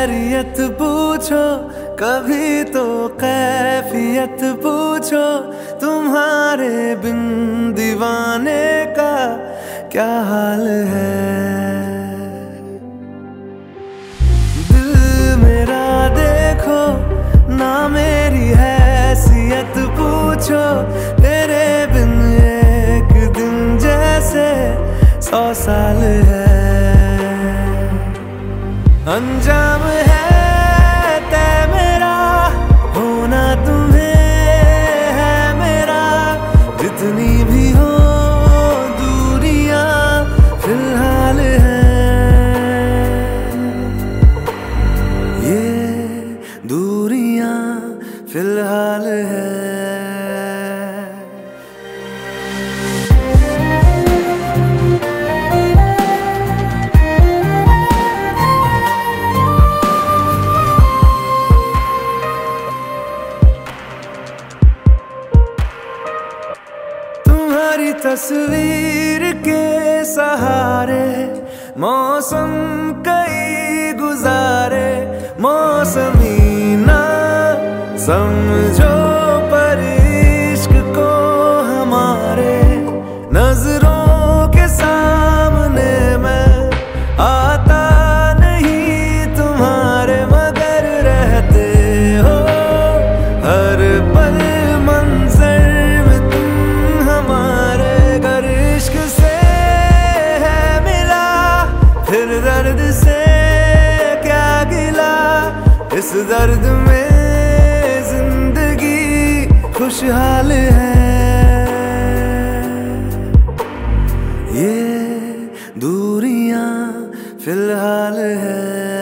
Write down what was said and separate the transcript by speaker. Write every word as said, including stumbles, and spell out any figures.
Speaker 1: खैरियत पूछो, कभी तो कैफियत पूछो, तुम्हारे बिन दीवाने का क्या हाल है। दिल मेरा देखो ना, मेरी हैसियत पूछो, तेरे बिन एक दिन जैसे सौ साल है। अंजाम है तय मेरा, होना तुम्हें है मेरा, जितनी भी हो दूरियां फिलहाल हैं, ये दूरियां फिलहाल है। तुम्हारी तस्वीर के सहारे मौसम कई गुजारे, मौसमी ना समझो पर इश्क को हमारे, नजरों के सामने मैं आता नहीं तुम्हारे, मगर रहते हो हर पल मंजर में तुम हमारे। गर इश्क से है मिला फिर दर्द से क्या गिला, इस दर्द में जिंदगी खुशहाल है, ये दूरियां फिलहाल है।